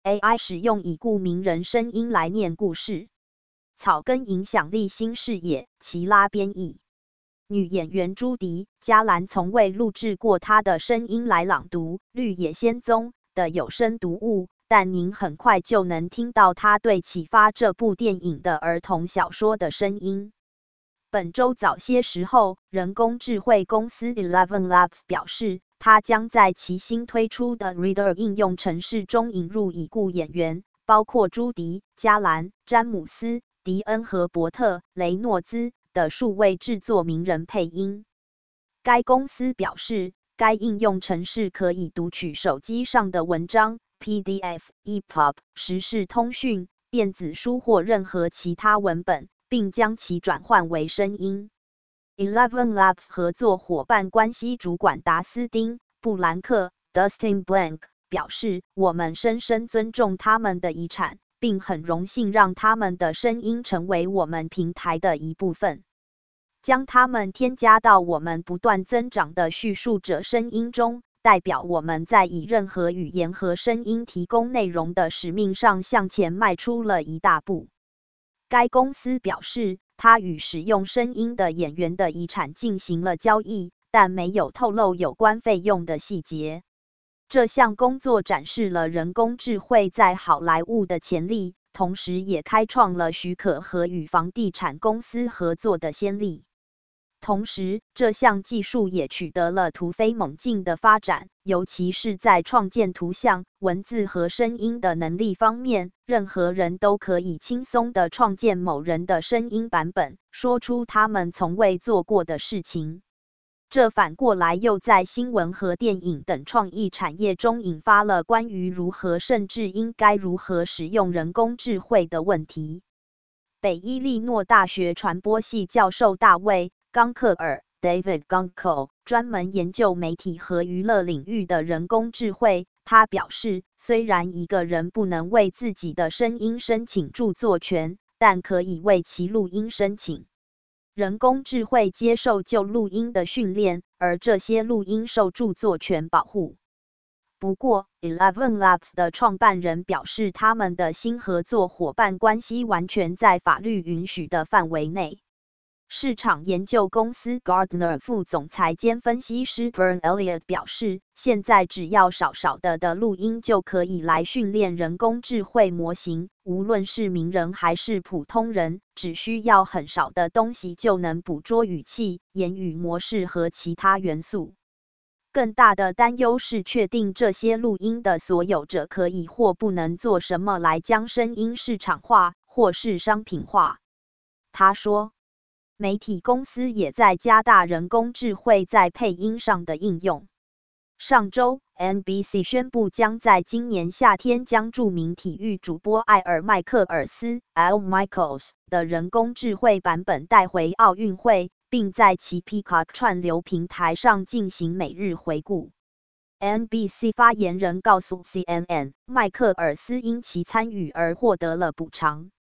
AI 使用已故名人声音来念故事。草根影响力新视野，齐拉编译。女演员朱迪·嘉兰从未录制过她的声音来朗读《绿野仙踪》的有声读物，但您很快就能听到她对启发这部电影的儿童小说的声音。本周早些时候，人工智慧公司 Eleven Labs 表示，它将在其新推出的 Reader 应用程式中引入已故演员，包括朱迪·嘉兰、詹姆斯·迪恩和伯特·雷诺兹的数位制作名人配音。该公司表示，该应用程式可以读取手机上的文章、PDF、EPUB、时事通讯、电子书或任何其他文本，并将其转换为声音。Eleven Labs 合作伙伴关系主管达斯汀·布兰克 （Dustin Blank） 表示：“我们深深尊重他们的遗产，并很荣幸让他们的声音成为我们平台的一部分。将他们添加到我们不断增长的叙述者声音中，代表我们在以任何语言和声音提供内容的使命上向前迈出了一大步。”该公司表示，它与使用声音的演员的遗产进行了交易，但没有透露有关费用的细节。这项工作展示了人工智慧在好莱坞的潜力，同时也开创了许可和与房地产公司合作的先例。同时，这项技术也取得了突飞猛进的发展，尤其是在创建图像、文字和声音的能力方面，任何人都可以轻松地创建某人的声音版本，说出他们从未做过的事情。这反过来又在新闻和电影等创意产业中引发了关于如何甚至应该如何使用人工智慧的问题。北伊利诺大学传播系教授大卫·冈克尔 David Gunkel 专门研究媒体和娱乐领域的人工智慧。他表示，虽然一个人不能为自己的声音申请著作权，但可以为其录音申请。人工智慧接受就录音的训练，而这些录音受著作权保护。不过 ，Eleven Labs 的创办人表示，他们的新合作伙伴关系完全在法律允许的范围内。市场研究公司 Gartner 副总裁兼分析师 Vern Elliott 表示，现在只要少的录音就可以来训练人工智慧模型，无论是名人还是普通人，只需要很少的东西就能捕捉语气、言语模式和其他元素。更大的担忧是确定这些录音的所有者可以或不能做什么来将声音市场化或是商品化。他说，媒体公司也在加大人工智慧在配音上的应用。上周 ，NBC 宣布将在今年夏天将著名体育主播艾尔·麦克尔斯 （Al Michaels） 的人工智慧版本带回奥运会，并在其 Peacock 串流平台上进行每日回顾。NBC 发言人告诉 CNN， 麦克尔斯因其参与而获得了补偿。